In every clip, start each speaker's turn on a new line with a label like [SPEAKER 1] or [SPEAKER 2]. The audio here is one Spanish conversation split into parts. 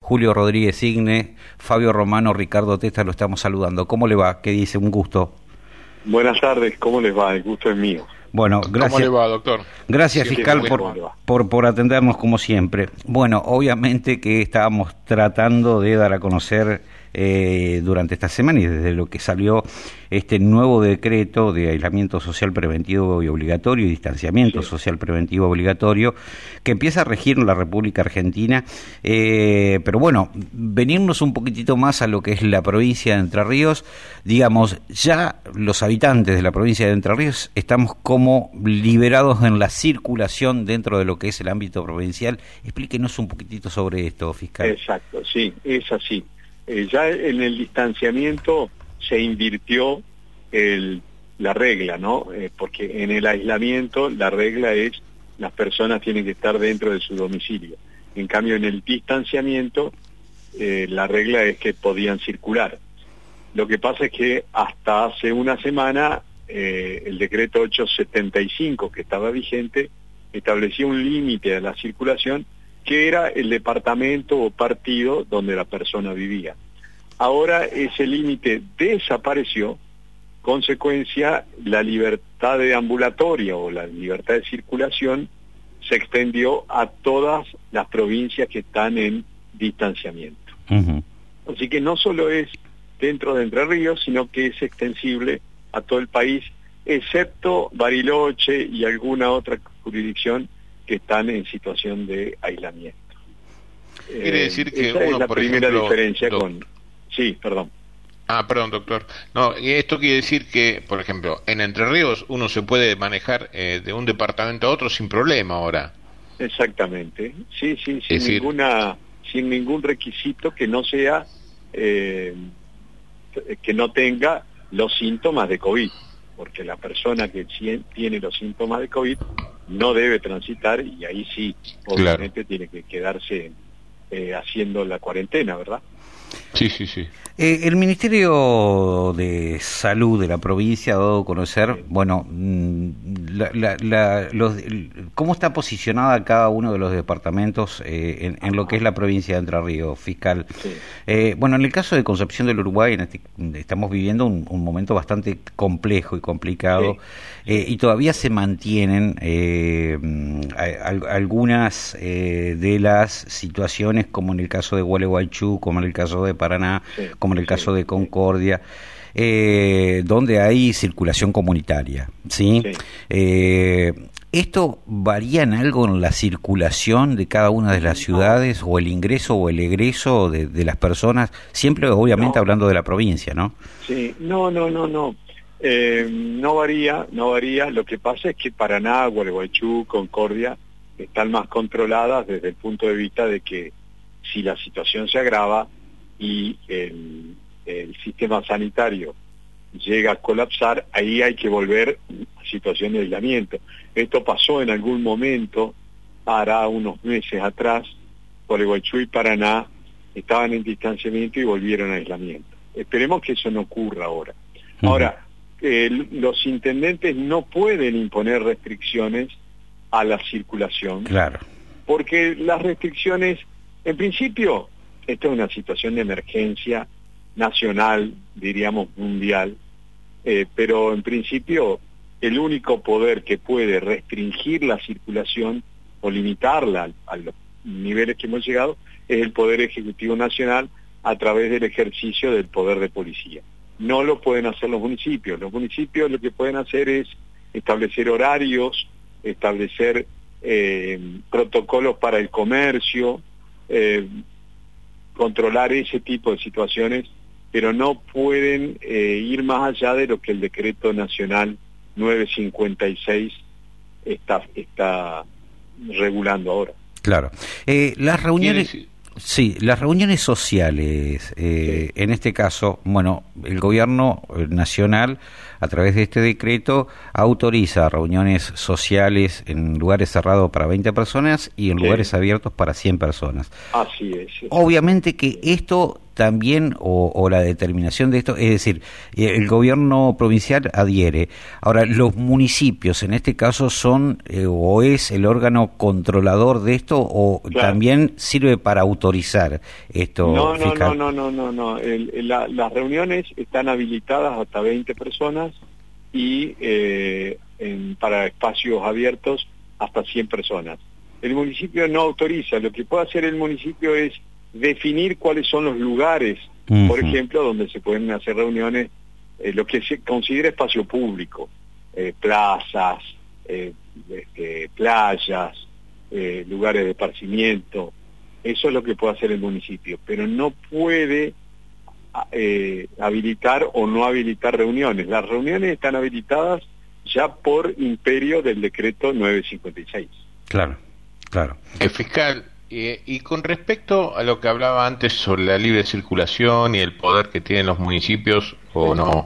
[SPEAKER 1] Julio Rodríguez Signe, Fabio Romano, Ricardo Testa, lo estamos saludando. ¿Cómo le va? ¿Qué dice? Un gusto.
[SPEAKER 2] Buenas tardes, ¿cómo les va? El gusto es mío.
[SPEAKER 1] Bueno, gracias.
[SPEAKER 3] ¿Cómo le va, doctor?
[SPEAKER 1] Gracias,
[SPEAKER 2] Sí,
[SPEAKER 1] fiscal, por atendernos como siempre. Bueno, obviamente que estábamos tratando de dar a conocer durante esta semana y desde lo que salió este nuevo decreto de aislamiento social preventivo y obligatorio y distanciamiento social preventivo obligatorio que empieza a regir en la República Argentina, pero bueno, venirnos un poquitito más a lo que es la provincia de Entre Ríos, digamos, ya los habitantes de la provincia de Entre Ríos estamos como liberados en la circulación dentro de lo que es el ámbito provincial. Explíquenos un poquitito sobre esto, fiscal.
[SPEAKER 2] Exacto, sí, es así. Ya en el distanciamiento se invirtió la regla, ¿no? Porque en el aislamiento la regla es las personas tienen que estar dentro de su domicilio. En cambio, en el distanciamiento la regla es que podían circular. Lo que pasa es que hasta hace una semana el decreto 875 que estaba vigente establecía un límite a la circulación que era el departamento o partido donde la persona vivía. Ahora ese límite desapareció, consecuencia la libertad de ambulatoria o la libertad de circulación se extendió a todas las provincias que están en distanciamiento. Así que no solo es dentro de Entre Ríos, sino que es extensible a todo el país, excepto Bariloche y alguna otra jurisdicción que están en situación de aislamiento.
[SPEAKER 3] Quiere decir que
[SPEAKER 2] esa
[SPEAKER 3] uno,
[SPEAKER 2] es la
[SPEAKER 3] por
[SPEAKER 2] primera
[SPEAKER 3] ejemplo,
[SPEAKER 2] diferencia con... Sí, perdón.
[SPEAKER 3] Perdón, doctor. No, esto quiere decir que, por ejemplo, en Entre Ríos uno se puede manejar de un departamento a otro sin problema ahora.
[SPEAKER 2] Exactamente. Sí, sin ningún requisito que no sea, que no tenga los síntomas de COVID, porque la persona que tiene los síntomas de COVID no debe transitar y ahí sí, obviamente tiene que quedarse haciendo la cuarentena, ¿verdad?
[SPEAKER 3] Sí.
[SPEAKER 1] El Ministerio de Salud de la provincia ha dado a conocer, bueno, cómo está posicionada cada uno de los departamentos en lo que es la provincia de Entre Ríos, fiscal. Sí. Bueno, en el caso de Concepción del Uruguay, estamos viviendo un momento bastante complejo y complicado, y todavía se mantienen algunas de las situaciones, como en el caso de Gualeguaychú, como en el caso de Paraná, como en el caso de Concordia, donde hay circulación comunitaria, ¿sí? ¿Esto varía en algo en la circulación de cada una de las ciudades, o el ingreso o el egreso de las personas? Siempre, obviamente, hablando de la provincia, ¿no? Sí,
[SPEAKER 2] no varía. Lo que pasa es que Paraná, Gualeguaychú, Concordia están más controladas desde el punto de vista de que si la situación se agrava y el sistema sanitario llega a colapsar, ahí hay que volver a situación de aislamiento. Esto pasó en algún momento, hará unos meses atrás, Gualeguaychú y Paraná estaban en distanciamiento y volvieron a aislamiento. Esperemos que eso no ocurra ahora. Ahora, los intendentes no pueden imponer restricciones a la circulación, porque las restricciones, en principio, esta es una situación de emergencia nacional, diríamos mundial, pero en principio el único poder que puede restringir la circulación o limitarla a los niveles que hemos llegado es el Poder Ejecutivo Nacional a través del ejercicio del poder de policía. No lo pueden hacer los municipios. Los municipios lo que pueden hacer es establecer horarios, establecer protocolos para el comercio, controlar ese tipo de situaciones, pero no pueden ir más allá de lo que el Decreto Nacional 956 está regulando ahora. Claro.
[SPEAKER 1] Las reuniones... Sí, las reuniones sociales, en este caso, bueno, el gobierno nacional, a través de este decreto, autoriza reuniones sociales en lugares cerrados para 20 personas y en lugares abiertos para 100 personas.
[SPEAKER 2] Así es.
[SPEAKER 1] Obviamente que esto también, o la determinación de esto, es decir, el gobierno provincial adhiere. Ahora, los municipios en este caso son o es el órgano controlador de esto, o también sirve para autorizar esto, fiscal.
[SPEAKER 2] No. Las reuniones están habilitadas hasta 20 personas y para espacios abiertos hasta 100 personas. El municipio no autoriza. Lo que puede hacer el municipio es definir cuáles son los lugares, por ejemplo, donde se pueden hacer reuniones, lo que se considera espacio público, plazas, playas, lugares de esparcimiento. Eso es lo que puede hacer el municipio, pero no puede habilitar o no habilitar reuniones. Las reuniones están habilitadas ya por imperio del decreto 956.
[SPEAKER 1] Claro.
[SPEAKER 3] Fiscal, y con respecto a lo que hablaba antes sobre la libre circulación y el poder que tienen los municipios, o no,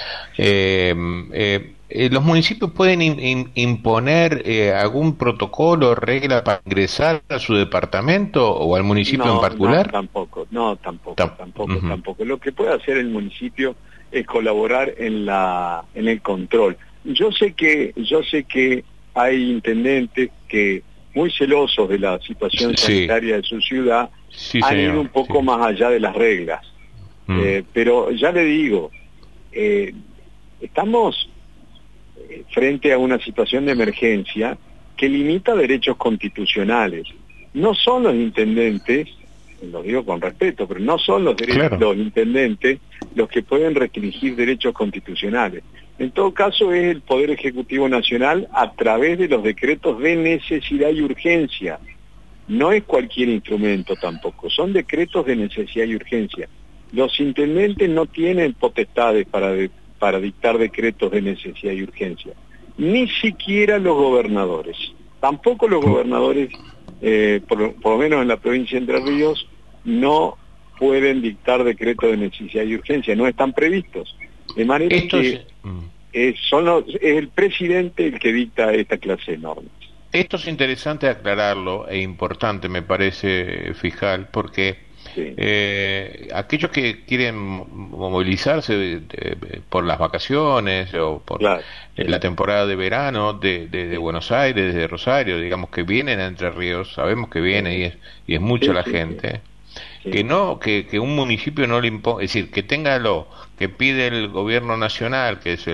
[SPEAKER 3] ¿los municipios pueden imponer algún protocolo o regla para ingresar a su departamento o al municipio en particular?
[SPEAKER 2] Tampoco. Lo que puede hacer el municipio es colaborar en el control. Yo sé que hay intendentes que, muy celosos de la situación sanitaria de su ciudad, han ido un poco más allá de las reglas. Pero ya le digo, estamos frente a una situación de emergencia que limita derechos constitucionales. No son los intendentes, lo digo con respeto, pero no son los intendentes los que pueden restringir derechos constitucionales. En todo caso es el Poder Ejecutivo Nacional a través de los decretos de necesidad y urgencia. No es cualquier instrumento tampoco, son decretos de necesidad y urgencia. Los intendentes no tienen potestades para dictar decretos de necesidad y urgencia, ni siquiera los gobernadores. Tampoco los gobernadores, por lo menos en la provincia de Entre Ríos, no pueden dictar decretos de necesidad y urgencia, no están previstos. De manera que es el presidente el que dicta esta clase de normas.
[SPEAKER 3] Esto es interesante aclararlo e importante, me parece, fiscal, porque aquellos que quieren movilizarse por las vacaciones o por la temporada de verano de Buenos Aires, de Rosario, digamos, que vienen a Entre Ríos, sabemos que viene y es mucha la gente. Que un municipio no le imponga, es decir, que tenga lo que pide el gobierno nacional, que es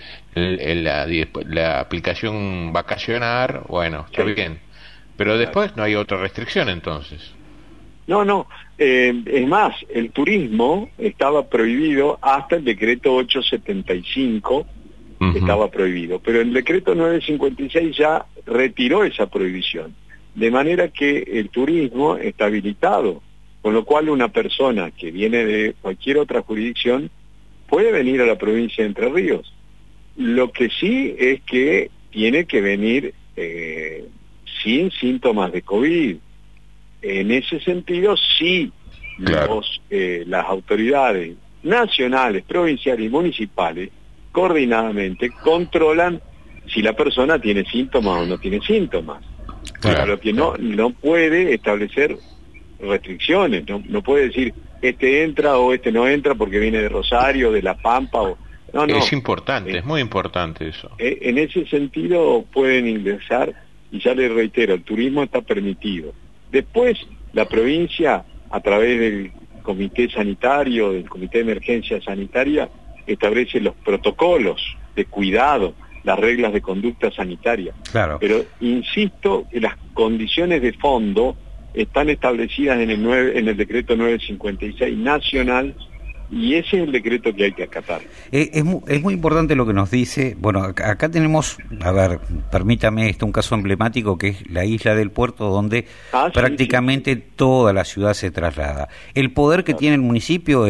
[SPEAKER 3] la aplicación vacacional, bueno, está bien, pero después no hay otra restricción entonces.
[SPEAKER 2] No, es más, el turismo estaba prohibido hasta el decreto 875, estaba prohibido, pero el decreto 956 ya retiró esa prohibición, de manera que el turismo está habilitado. Con lo cual una persona que viene de cualquier otra jurisdicción puede venir a la provincia de Entre Ríos. Lo que sí es que tiene que venir sin síntomas de COVID. En ese sentido, sí, las autoridades nacionales, provinciales y municipales, coordinadamente, controlan si la persona tiene síntomas o no tiene síntomas. Claro. Lo que no puede establecer restricciones, no puede decir este entra o este no entra porque viene de Rosario, de La Pampa no.
[SPEAKER 3] Es importante, es muy importante eso.
[SPEAKER 2] En ese sentido pueden ingresar, y ya les reitero, el turismo está permitido. Después la provincia, a través del comité sanitario, del comité de emergencia sanitaria, establece los protocolos de cuidado, las reglas de conducta sanitaria.
[SPEAKER 1] Claro.
[SPEAKER 2] Pero insisto que las condiciones de fondo están establecidas en el decreto 956 nacional, y ese es el decreto que hay que acatar.
[SPEAKER 1] Es muy importante lo que nos dice. Bueno, acá tenemos, a ver, permítame, un caso emblemático que es la isla del Puerto, donde prácticamente toda la ciudad se traslada. El poder que tiene el municipio es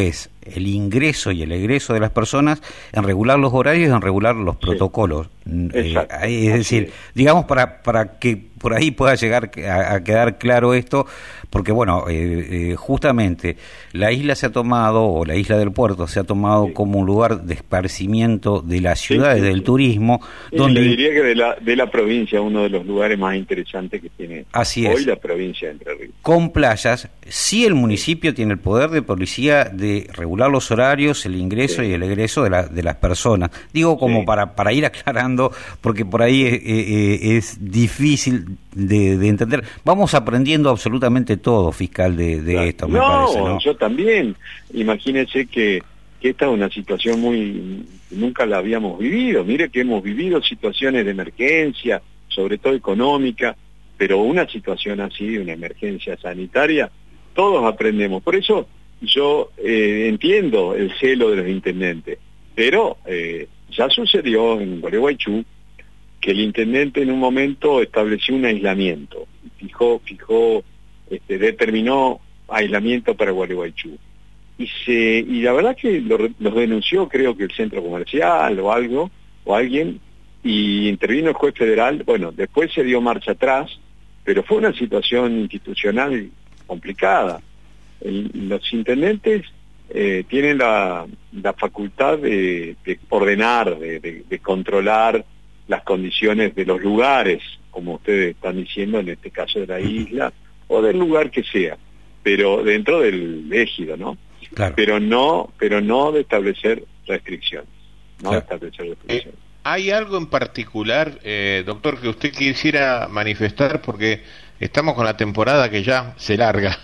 [SPEAKER 1] el ingreso y el egreso de las personas, en regular los horarios y en regular los protocolos. Es decir, digamos, para que por ahí pueda llegar a quedar claro esto, porque bueno, justamente la isla se ha tomado, o la isla del puerto se ha tomado como un lugar de esparcimiento de las ciudades, del turismo, donde
[SPEAKER 2] le diría que de la provincia, uno de los lugares más interesantes que tiene hoy la provincia de Entre Ríos.
[SPEAKER 1] Con playas, sí el municipio tiene el poder de policía de regular los horarios, el ingreso y el egreso de las personas. Digo como para ir aclarando, porque por ahí es difícil de entender. Vamos aprendiendo absolutamente todo, fiscal, de esto, me parece, ¿no?
[SPEAKER 2] Yo también. Imagínese que esta es una situación nunca la habíamos vivido. Mire que hemos vivido situaciones de emergencia, sobre todo económica, pero una situación así, una emergencia sanitaria, todos aprendemos. Por eso yo entiendo el celo de los intendentes, pero ya sucedió en Gualeguaychú que el intendente en un momento estableció un aislamiento, determinó aislamiento para Gualeguaychú. Y la verdad que los denunció, creo que el centro comercial o alguien, y intervino el juez federal. Bueno, después se dio marcha atrás, pero fue una situación institucional complicada. Los intendentes tienen la facultad de ordenar, de controlar las condiciones de los lugares, como ustedes están diciendo, en este caso de la isla, o del lugar que sea, pero dentro del ejido, ¿no?
[SPEAKER 1] Claro.
[SPEAKER 2] Pero no de establecer restricciones.
[SPEAKER 3] ¿Hay algo en particular, doctor, que usted quisiera manifestar? Porque estamos con la temporada que ya se larga.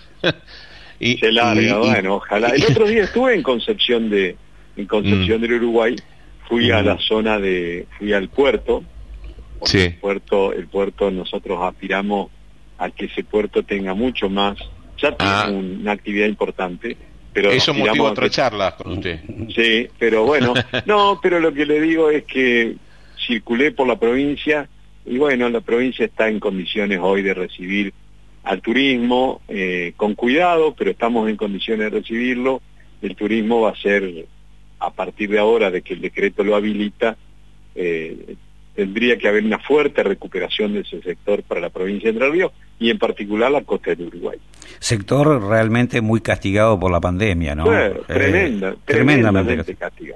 [SPEAKER 2] Bueno, ojalá. El otro día estuve en Concepción del Uruguay, fui a la zona fui al puerto.
[SPEAKER 3] Sí.
[SPEAKER 2] El puerto nosotros aspiramos a que ese puerto tenga mucho más, ya tiene una actividad importante, pero
[SPEAKER 3] eso motiva otra charla con usted.
[SPEAKER 2] Sí, pero bueno, pero lo que le digo es que circulé por la provincia y bueno, la provincia está en condiciones hoy de recibir al turismo, con cuidado, pero estamos en condiciones de recibirlo. El turismo va a ser, a partir de ahora, de que el decreto lo habilita, tendría que haber una fuerte recuperación de ese sector para la provincia de Entre Ríos y en particular la costa del Uruguay.
[SPEAKER 1] Sector realmente muy castigado por la pandemia, ¿no?
[SPEAKER 2] Tremendamente castigado.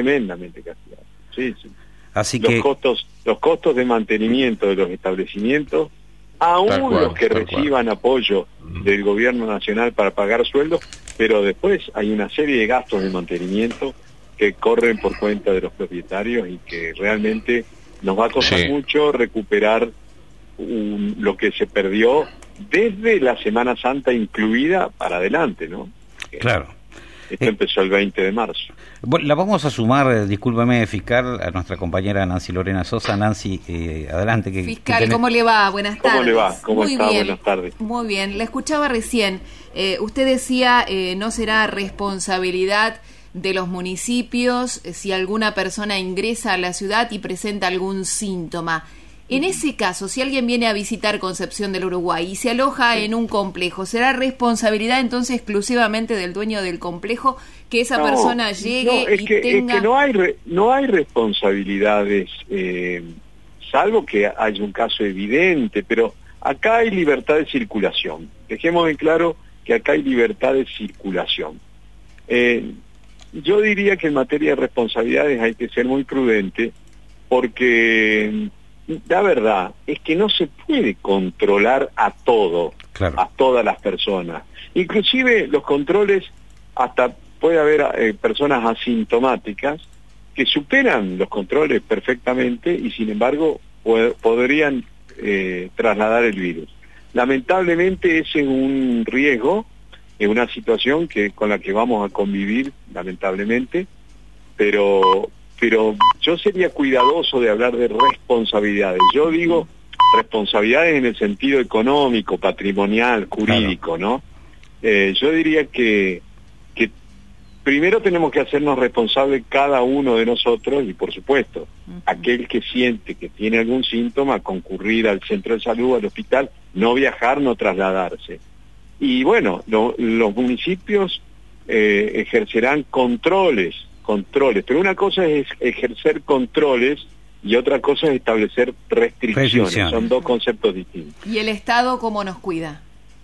[SPEAKER 2] Sí.
[SPEAKER 1] Así
[SPEAKER 2] los costos de mantenimiento de los establecimientos, aún los que reciban apoyo del gobierno nacional para pagar sueldos, pero después hay una serie de gastos de mantenimiento que corren por cuenta de los propietarios y que realmente nos va a costar mucho recuperar lo que se perdió desde la Semana Santa incluida para adelante, ¿no?
[SPEAKER 1] Claro.
[SPEAKER 2] Esto empezó el 20 de marzo.
[SPEAKER 1] La vamos a sumar, discúlpeme, fiscal, a nuestra compañera Nancy Lorena Sosa. Nancy, adelante.
[SPEAKER 4] Fiscal, ¿cómo le va? Buenas tardes.
[SPEAKER 2] ¿Cómo le va? ¿Cómo
[SPEAKER 4] Muy
[SPEAKER 2] está?
[SPEAKER 4] bien.
[SPEAKER 2] Buenas tardes.
[SPEAKER 4] Muy bien. La escuchaba recién. Usted decía, no será responsabilidad de los municipios si alguna persona ingresa a la ciudad y presenta algún síntoma. En ese caso, si alguien viene a visitar Concepción del Uruguay y se aloja en un complejo, ¿será responsabilidad entonces exclusivamente del dueño del complejo que esa persona llegue y tenga...?
[SPEAKER 2] Es que no hay responsabilidades, salvo que haya un caso evidente, pero acá hay libertad de circulación. Dejemos en claro que acá hay libertad de circulación. Yo diría que en materia de responsabilidades hay que ser muy prudente, porque la verdad es que no se puede controlar a todas las personas. Inclusive los controles, hasta puede haber personas asintomáticas que superan los controles perfectamente y sin embargo podrían trasladar el virus. Lamentablemente ese es un riesgo, es una situación con la que vamos a convivir, lamentablemente, pero yo sería cuidadoso de hablar de responsabilidades. Yo digo responsabilidades en el sentido económico, patrimonial, jurídico, ¿no? Yo diría que primero tenemos que hacernos responsables cada uno de nosotros y, por supuesto, aquel que siente que tiene algún síntoma, concurrir al centro de salud, al hospital, no viajar, no trasladarse. Y bueno, los municipios ejercerán controles, pero una cosa es ejercer controles y otra cosa es establecer restricciones. Son dos conceptos distintos.
[SPEAKER 4] ¿Y el Estado cómo nos cuida?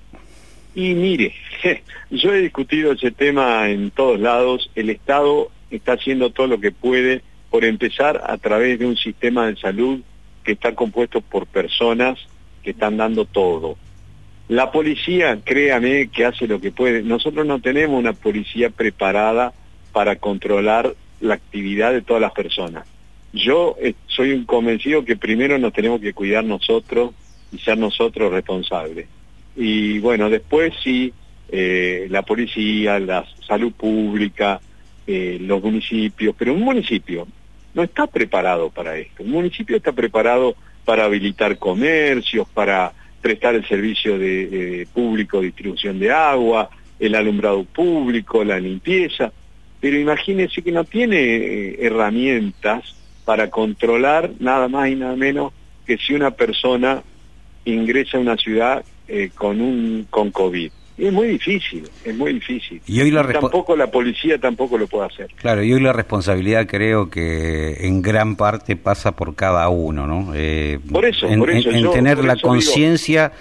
[SPEAKER 2] Y mire, yo he discutido ese tema en todos lados. El Estado está haciendo todo lo que puede, por empezar a través de un sistema de salud que está compuesto por personas que están dando todo. La policía, créame, que hace lo que puede. Nosotros no tenemos una policía preparada para controlar la actividad de todas las personas. Yo soy un convencido que primero nos tenemos que cuidar nosotros y ser nosotros responsables. Y bueno, después sí, la policía, la salud pública, los municipios, pero un municipio no está preparado para esto. Un municipio está preparado para habilitar comercios, para prestar el servicio de público, distribución de agua, el alumbrado público, la limpieza, pero imagínense que no tiene herramientas para controlar nada más y nada menos que si una persona ingresa a una ciudad con COVID. Y es muy difícil, es muy difícil.
[SPEAKER 1] Y hoy
[SPEAKER 2] tampoco la policía tampoco lo puede hacer.
[SPEAKER 1] Claro, y hoy la responsabilidad creo que en gran parte pasa por cada uno, ¿no?
[SPEAKER 2] Por eso
[SPEAKER 1] tener la conciencia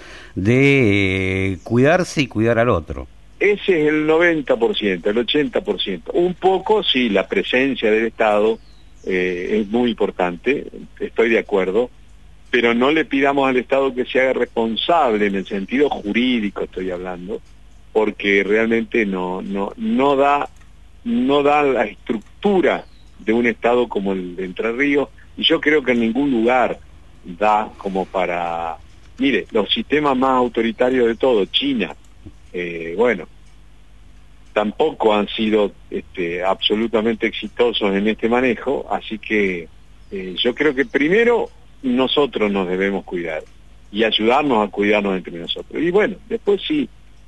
[SPEAKER 1] de cuidarse y cuidar al otro.
[SPEAKER 2] Ese es el 90%, el 80%. Un poco, sí, la presencia del Estado es muy importante, estoy de acuerdo, pero no le pidamos al Estado que se haga responsable en el sentido jurídico, estoy hablando, porque realmente no da la estructura de un Estado como el de Entre Ríos, y yo creo que en ningún lugar da como para... Mire, los sistemas más autoritarios de todo, China, bueno, tampoco han sido absolutamente exitosos en este manejo, así que yo creo que primero nosotros nos debemos cuidar y ayudarnos a cuidarnos entre nosotros. Y bueno, después sí,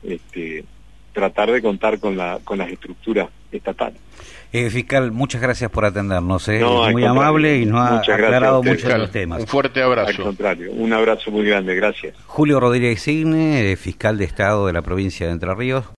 [SPEAKER 2] tratar de contar con las estructuras estatales.
[SPEAKER 1] Fiscal, muchas gracias por atendernos.
[SPEAKER 2] No,
[SPEAKER 1] muy amable y nos ha aclarado muchos de los temas.
[SPEAKER 3] Un fuerte abrazo.
[SPEAKER 2] Al contrario, un abrazo muy grande, gracias.
[SPEAKER 1] Julio Rodríguez Signe, fiscal de Estado de la provincia de Entre Ríos.